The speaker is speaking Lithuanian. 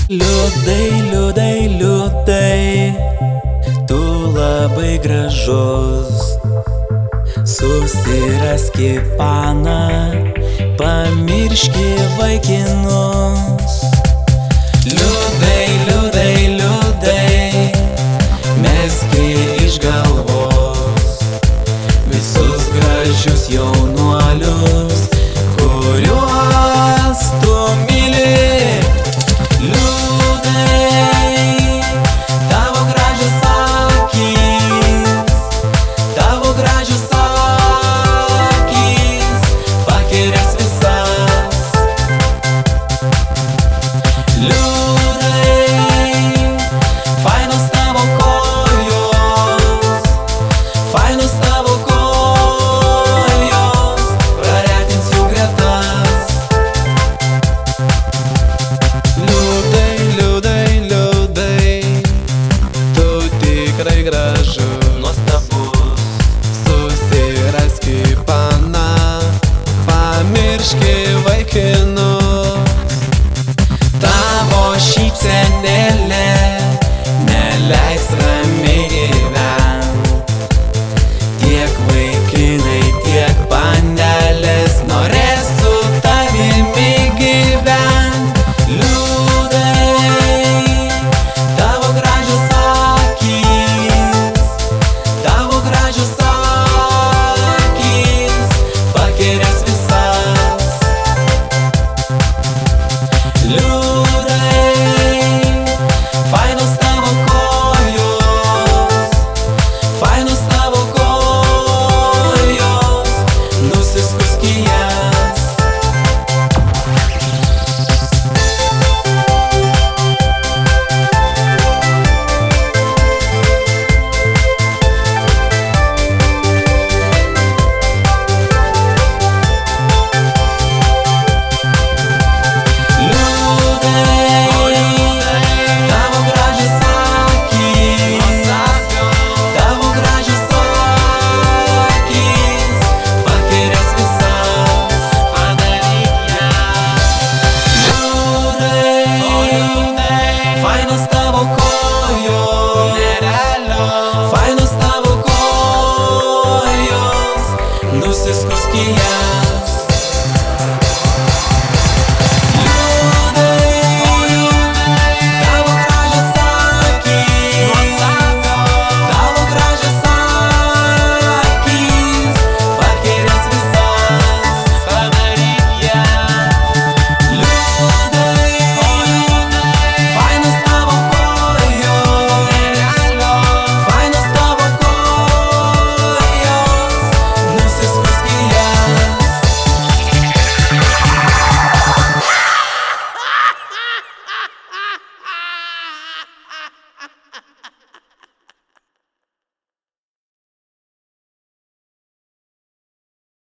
Liūdai, liūdai, liūdai, tu labai gražus. Susiraski paną, pamirški vaikinus. Liūdai, liūdai, liūdai, meski iš galvos visus gražius jaunuolius, kuriuos tu myli. Nuostabus, susiraski paną, pamirški vaikinus. tavo šypsenėlė neleis ramiai gyvent. Tiek vaikinai, tiek panelės norės su tavimi gyvent. Liūdai, tavo gražios akys, tavo gražios akys pakerias visas. Liūdai,